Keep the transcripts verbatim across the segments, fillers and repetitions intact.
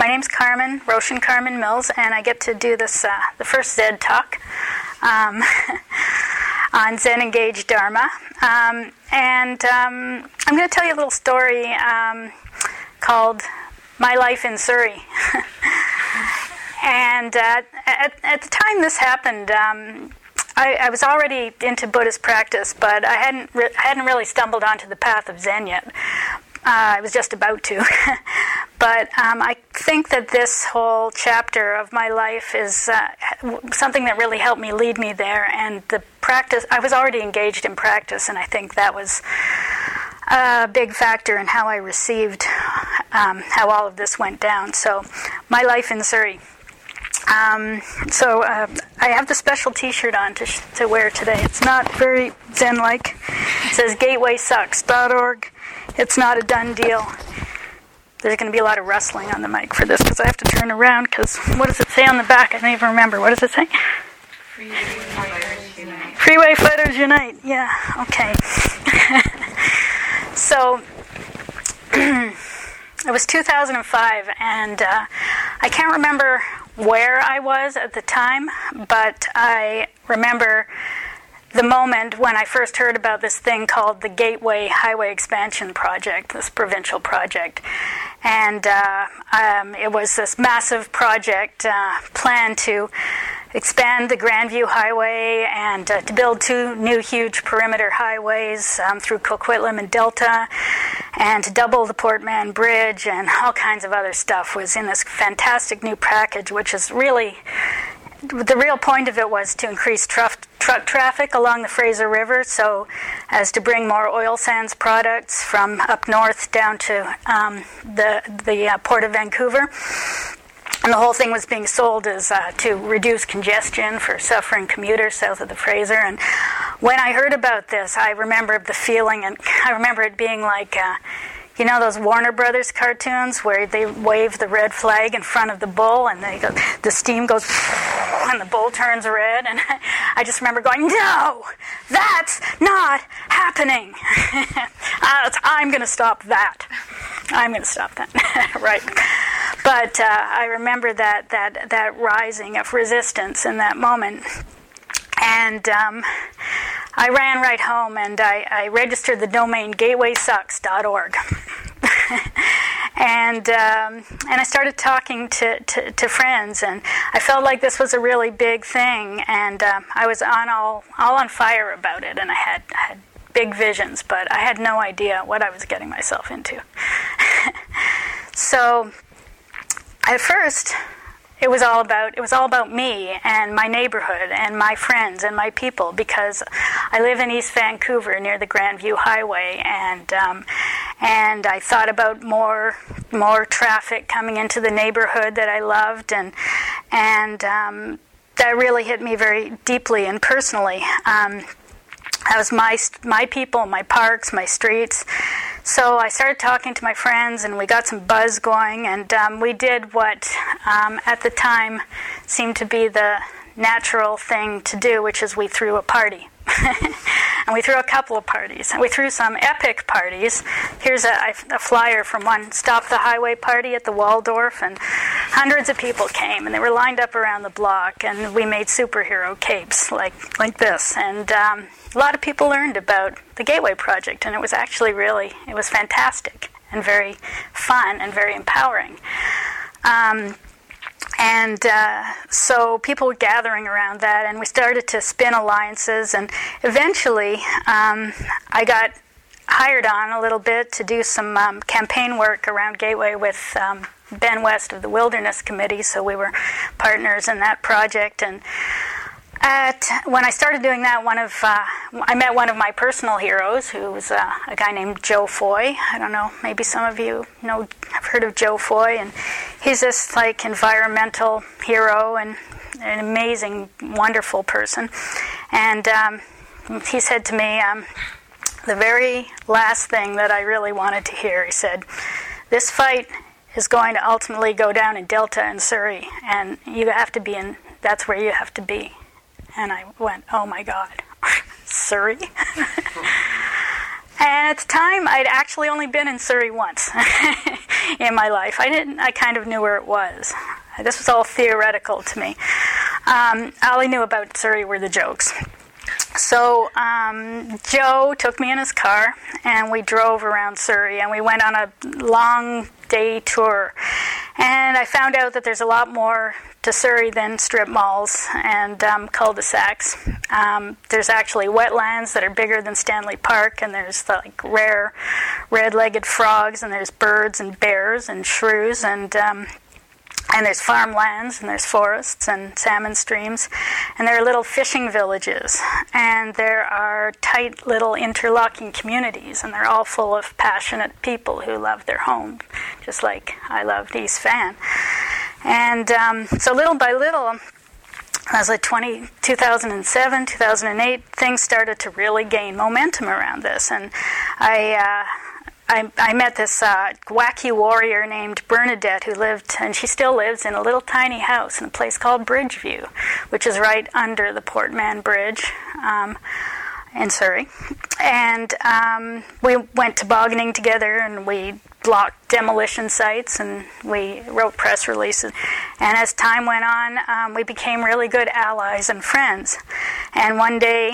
my name's Carmen, Roshan Carmen Mills, and I get to do this, uh, the first Zen talk um, on Zen Engaged Dharma. Um, and um, I'm going to tell you a little story um, called My Life in Surrey. And uh, at, at the time this happened, um, I, I was already into Buddhist practice, but I hadn't re- I hadn't really stumbled onto the path of Zen yet. Uh, I was just about to. But um, I think that this whole chapter of my life is uh, something that really helped me lead me there. And the practice, I was already engaged in practice, and I think that was a big factor in how I received um, how all of this went down. So, My Life in Surrey. Um, so uh, I have the special T-shirt on to, sh- to wear today. It's not very Zen-like. It says gateway sucks dot org. It's not a done deal. There's going to be a lot of rustling on the mic for this because I have to turn around because what does it say on the back? I don't even remember. What does it say? Freeway Fighters Unite. Freeway Fighters Unite. Yeah, okay. So it was two thousand five, and uh, I can't remember where I was at the time, but I remember the moment when I first heard about this thing called the Gateway Highway Expansion Project, this provincial project. And uh, um, it was this massive project uh, planned to expand the Grandview Highway and uh, to build two new huge perimeter highways um, through Coquitlam and Delta, and to double the Port Mann Bridge, and all kinds of other stuff was in this fantastic new package, which is really, the real point of it was to increase truck, truck traffic along the Fraser River, so as to bring more oil sands products from up north down to um, the, the uh, Port of Vancouver. And the whole thing was being sold as uh, to reduce congestion for suffering commuters south of the Fraser. And when I heard about this, I remember the feeling, and I remember it being like, uh, you know, those Warner Brothers cartoons where they wave the red flag in front of the bull, and they go, the steam goes, and the bull turns red. And I just remember going, no, that's not happening. uh, I'm going to stop that. I'm going to stop that. Right. But uh, I remember that, that that rising of resistance in that moment. And um, I ran right home and I, I registered the domain gateway sucks dot org. and um, and I started talking to, to, to friends, and I felt like this was a really big thing, and um, I was on all all on fire about it, and I had, I had big visions, but I had no idea what I was getting myself into. So at first, it was all about it was all about me and my neighborhood and my friends and my people, because I live in East Vancouver near the Grandview Highway, and um, and I thought about more more traffic coming into the neighborhood that I loved, and and um, that really hit me very deeply and personally. Um, that was my my people, my parks, my streets. So I started talking to my friends, and we got some buzz going, and um, we did what um, at the time seemed to be the natural thing to do, which is we threw a party. And we threw a couple of parties, and we threw some epic parties. Here's a, a flyer from one Stop the Highway party at the Waldorf, and hundreds of people came, and they were lined up around the block, and we made superhero capes like like this, and um, a lot of people learned about the Gateway Project, and it was actually really, it was fantastic and very fun and very empowering. Um, And uh, so people were gathering around that, and we started to spin alliances, and eventually um, I got hired on a little bit to do some um, campaign work around Gateway with um, Ben West of the Wilderness Committee, so we were partners in that project. And at, when I started doing that, one of uh, I met one of my personal heroes, who was uh, a guy named Joe Foy. I don't know, maybe some of you know have heard of Joe Foy, and he's this like environmental hero and an amazing, wonderful person. And um, he said to me, um, the very last thing that I really wanted to hear, he said, "This fight is going to ultimately go down in Delta and Surrey, and you have to be in. That's where you have to be." And I went, oh my God, Surrey? And at the time, I'd actually only been in Surrey once in my life. I didn't. I kind of knew where it was. This was all theoretical to me. Um, all I knew about Surrey were the jokes. So um, Joe took me in his car, and we drove around Surrey, and we went on a long day tour. And I found out that there's a lot more to Surrey than strip malls and um, cul-de-sacs. Um, there's actually wetlands that are bigger than Stanley Park, and there's the, like rare red-legged frogs, and there's birds and bears and shrews, and um, and there's farmlands, and there's forests and salmon streams, and there are little fishing villages, and there are tight little interlocking communities, and they're all full of passionate people who love their home, just like I loved East Van. And um, so little by little, as like twenty, two thousand seven, two thousand eight, things started to really gain momentum around this, and I... Uh, I, I met this uh, wacky warrior named Bernadette who lived, and she still lives, in a little tiny house in a place called Bridgeview, which is right under the Portman Bridge um, in Surrey. And um, we went tobogganing together, and we blocked demolition sites, and we wrote press releases. And as time went on, um, we became really good allies and friends. And one day,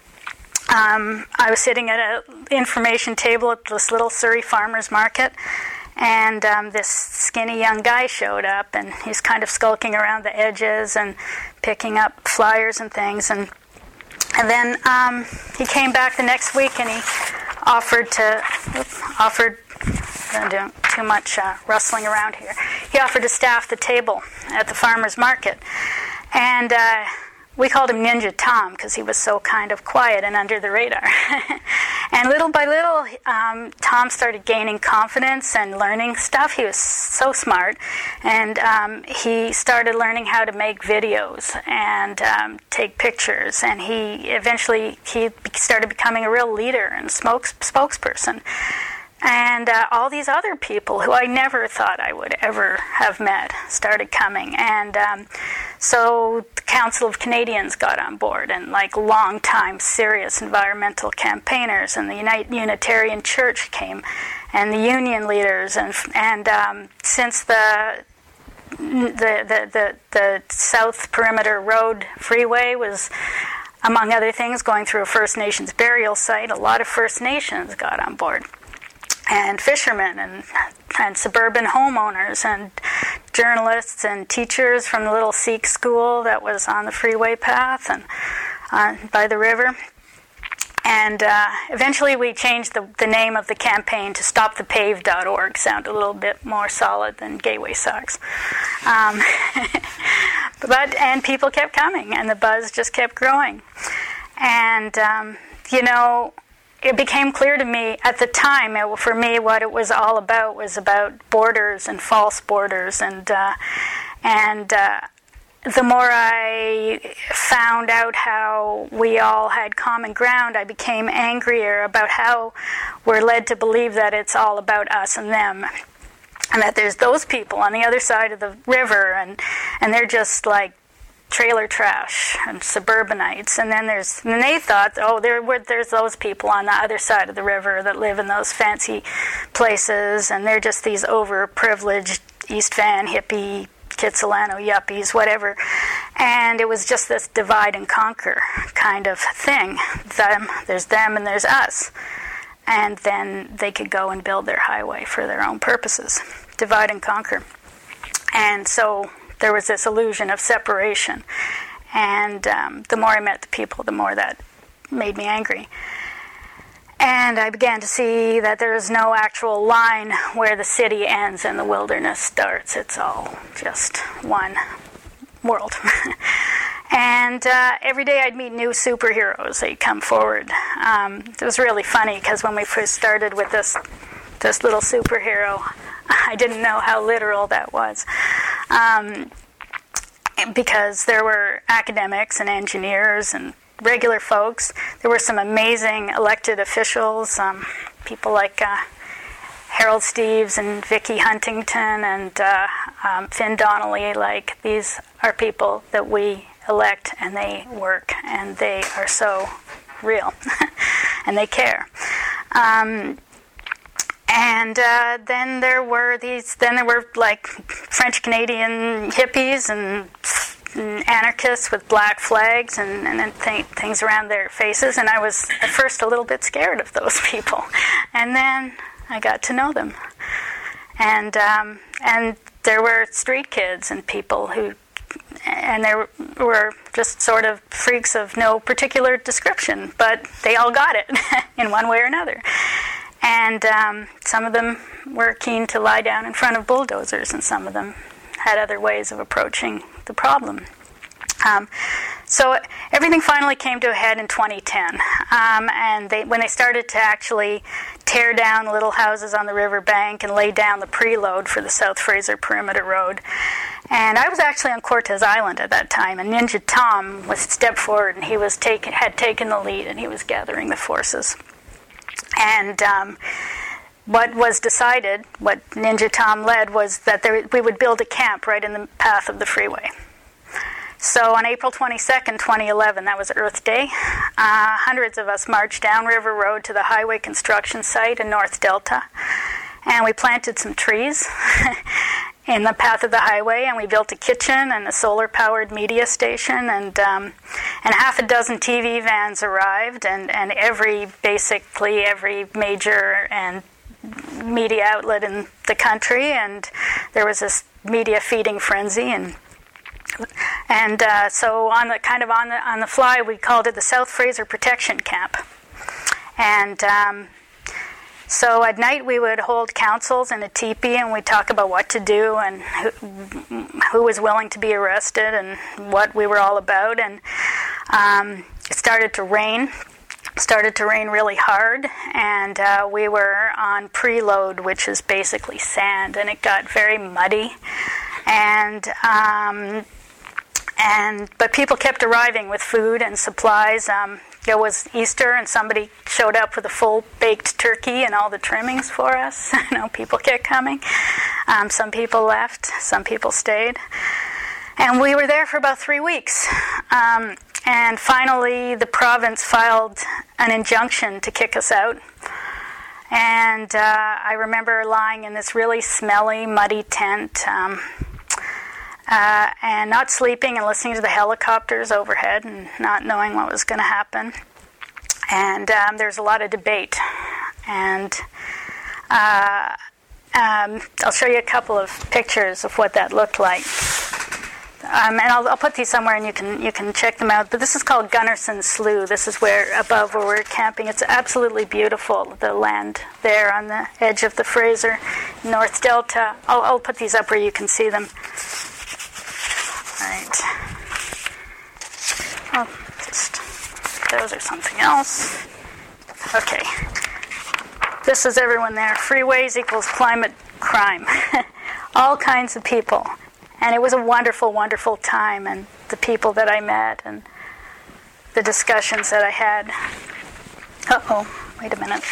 Um, I was sitting at an information table at this little Surrey farmers market, and um, this skinny young guy showed up, and he's kind of skulking around the edges and picking up flyers and things. And and then um, he came back the next week, and he offered to oops, offered. I'm doing too much uh, rustling around here. He offered to staff the table at the farmers market, and. Uh, We called him Ninja Tom because he was so kind of quiet and under the radar. And little by little, um, Tom started gaining confidence and learning stuff. He was so smart. And um, he started learning how to make videos and um, take pictures. And he eventually he started becoming a real leader and spokes, spokesperson. And uh, all these other people who I never thought I would ever have met started coming. And um, so the Council of Canadians got on board, and like long-time serious environmental campaigners, and the Uni- Unitarian Church came, and the union leaders. And and um, since the the, the the the South Perimeter Road Freeway was, among other things, going through a First Nations burial site, a lot of First Nations got on board. And fishermen and and suburban homeowners and journalists and teachers from the little Sikh school that was on the freeway path and uh, by the river. And uh, eventually we changed the, the name of the campaign to stop the pave dot org. Sound a little bit more solid than Gateway Sucks. Um, but and people kept coming, and the buzz just kept growing. And, um, you know... It became clear to me at the time, it, for me, what it was all about was about borders and false borders. And uh, and uh, the more I found out how we all had common ground, I became angrier about how we're led to believe that it's all about us and them. And that there's those people on the other side of the river, and, and they're just like trailer trash and suburbanites, and then there's and they thought, oh, there were there's those people on the other side of the river that live in those fancy places, and they're just these overprivileged East Van hippie Kitsilano yuppies, whatever. And it was just this divide and conquer kind of thing. Them, there's them, and there's us, and then they could go and build their highway for their own purposes. Divide and conquer, and so. There was this illusion of separation. And um, the more I met the people, the more that made me angry. And I began to see that there is no actual line where the city ends and the wilderness starts. It's all just one world. And uh, every day I'd meet new superheroes. They'd come forward. Um, it was really funny because when we first started with this this little superhero, I didn't know how literal that was. Um, because there were academics and engineers and regular folks. There were some amazing elected officials, um, people like uh, Harold Steves and Vicky Huntington and uh, um, Finn Donnelly. Like, these are people that we elect, and they work, and they are so real, and they care. Um, and uh, then there were these. Then there were like French Canadian hippies and, and anarchists with black flags and, and then th- things around their faces. And I was at first a little bit scared of those people, and then I got to know them. And um, and there were street kids and people who. And there were just sort of freaks of no particular description, but they all got it in one way or another. And um, some of them were keen to lie down in front of bulldozers, and some of them had other ways of approaching the problem. Um, so everything finally came to a head in twenty ten, um, and they, when they started to actually tear down little houses on the riverbank and lay down the preload for the South Fraser Perimeter Road. And I was actually on Cortez Island at that time, and Ninja Tom was stepped forward, and he was taken, had taken the lead, and he was gathering the forces. And um, what was decided, what Ninja Tom led, was that there, we would build a camp right in the path of the freeway. So on April twenty-second, twenty eleven, that was Earth Day, uh, hundreds of us marched down River Road to the highway construction site in North Delta, and we planted some trees in the path of the highway, and we built a kitchen and a solar-powered media station, and um, and half a dozen T V vans arrived, and, and every, basically every major and media outlet in the country, and there was this media feeding frenzy, and And uh, so, on the kind of on the on the fly, we called it the South Fraser Protection Camp. And um, so, at night, we would hold councils in a teepee, and we'd talk about what to do and who, who was willing to be arrested and what we were all about. And um, it started to rain. Started to rain really hard, and uh, we were on preload, which is basically sand, and it got very muddy. And um, and but people kept arriving with food and supplies. Um, it was Easter, and somebody showed up with a full baked turkey and all the trimmings for us. You know, people kept coming. Um, some people left, some people stayed, and we were there for about three weeks. Um, and finally, the province filed an injunction to kick us out. And uh, I remember lying in this really smelly, muddy tent. Um, Uh, and not sleeping and listening to the helicopters overhead and not knowing what was going to happen. And um, there's a lot of debate. And uh, um, I'll show you a couple of pictures of what that looked like. Um, and I'll, I'll put these somewhere, and you can you can check them out. But this is called Gunnarsson Slough. This is where above where we're camping. It's absolutely beautiful. The land there on the edge of the Fraser, North Delta. I'll, I'll put these up where you can see them. Right. Oh, just those are something else. Okay. This is everyone there. Freeways equals climate crime. All kinds of people. And it was a wonderful, wonderful time, and the people that I met and the discussions that I had. Uh-oh, wait a minute.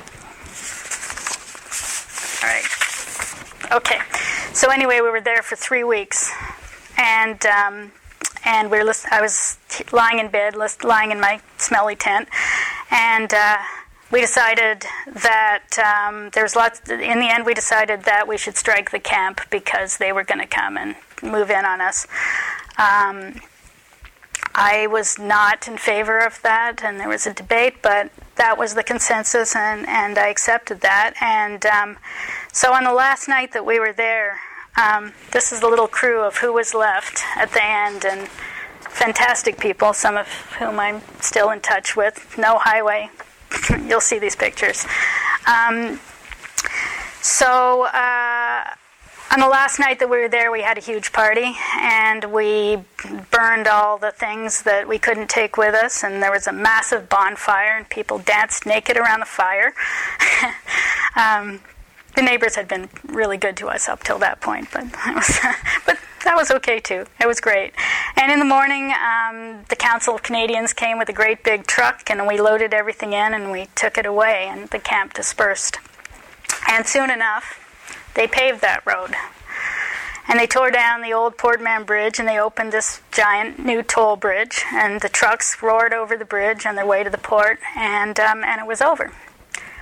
All right. Okay. So anyway, we were there for three weeks. And um, and we were list- I was lying in bed, list- lying in my smelly tent, and uh, we decided that um, there was lots. In the end, we decided that we should strike the camp because they were going to come and move in on us. Um, I was not in favor of that, and there was a debate, but that was the consensus, and, and I accepted that. And um, so on the last night that we were there. Um, this is the little crew of who was left at the end, and fantastic people, some of whom I'm still in touch with. No highway. You'll see these pictures. Um, so uh, on the last night that we were there, we had a huge party, and we burned all the things that we couldn't take with us, and there was a massive bonfire, and people danced naked around the fire. um, The neighbors had been really good to us up till that point, but that was, but that was okay too. It was great. And in the morning, um, the Council of Canadians came with a great big truck, and we loaded everything in, and we took it away, and the camp dispersed. And soon enough, they paved that road. And they tore down the old Port Mann Bridge, and they opened this giant new toll bridge, and the trucks roared over the bridge on their way to the port, and um, and it was over.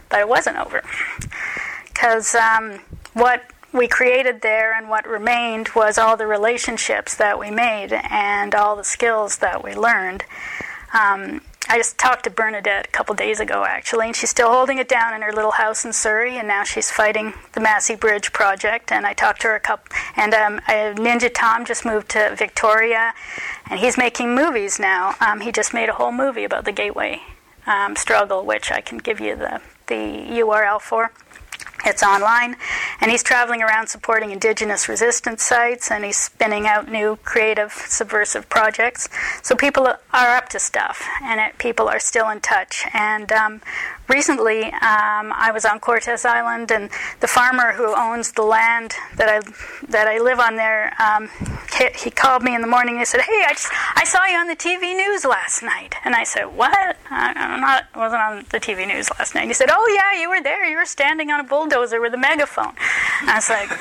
but it wasn't over. Because um, what we created there and what remained was all the relationships that we made and all the skills that we learned. Um, I just talked to Bernadette a couple days ago, actually, and she's still holding it down in her little house in Surrey, and now she's fighting the Massey Bridge project. And I talked to her a couple, and um, I, Ninja Tom just moved to Victoria, and he's making movies now. Um, he just made a whole movie about the Gateway um, struggle, which I can give you the, the U R L for. It's online, and he's traveling around supporting Indigenous resistance sites, and he's spinning out new creative, subversive projects. So people are up to stuff, and it, people are still in touch. And um, recently, um, I was on Cortes Island, and the farmer who owns the land that I that I live on there, um, he, he called me in the morning. And he said, "Hey, I just, I saw you on the T V news last night." And I said, "What? I, I'm not. I wasn't on the T V news last night." And he said, "Oh yeah, you were there. You were standing on a bulldozer with a megaphone." And I was like,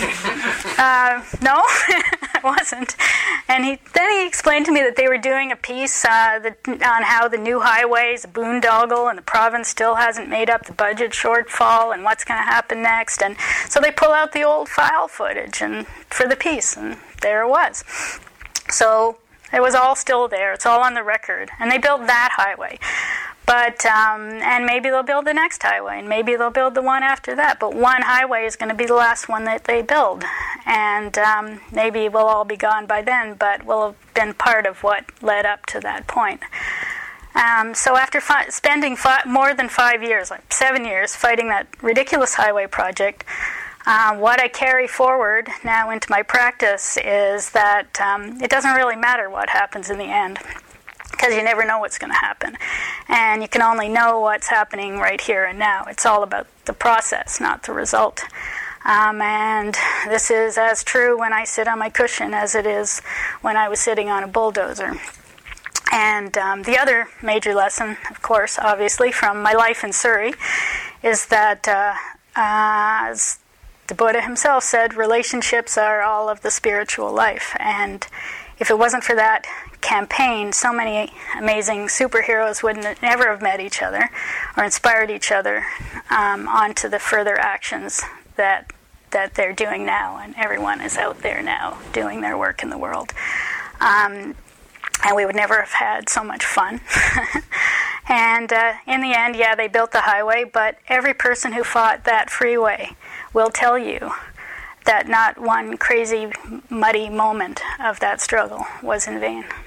uh, "No, I wasn't." And he then he explained to me that they were doing a piece uh, that, on how the new highway is a boondoggle, and the province still hasn't made up the budget shortfall, and what's going to happen next. And so they pull out the old file footage and for the piece, and there it was. So it was all still there. It's all on the record. And they built that highway. But, um, and maybe they'll build the next highway, and maybe they'll build the one after that. But one highway is going to be the last one that they build. And um, maybe we'll all be gone by then, but we'll have been part of what led up to that point. Um, so after fi- spending fi- more than five years, like seven years, fighting that ridiculous highway project, Uh, what I carry forward now into my practice is that um, it doesn't really matter what happens in the end, because you never know what's going to happen. And you can only know what's happening right here and now. It's all about the process, not the result. Um, and this is as true when I sit on my cushion as it is when I was sitting on a bulldozer. And um, the other major lesson, of course, obviously, from my life in Surrey, is that uh, uh, as the Buddha himself said, relationships are all of the spiritual life. And if it wasn't for that campaign, so many amazing superheroes would never have met each other or inspired each other um, onto the further actions that that they're doing now. And everyone is out there now doing their work in the world. Um, and we would never have had so much fun. And uh, in the end, yeah, they built the highway, but every person who fought that freeway will tell you that not one crazy, muddy moment of that struggle was in vain.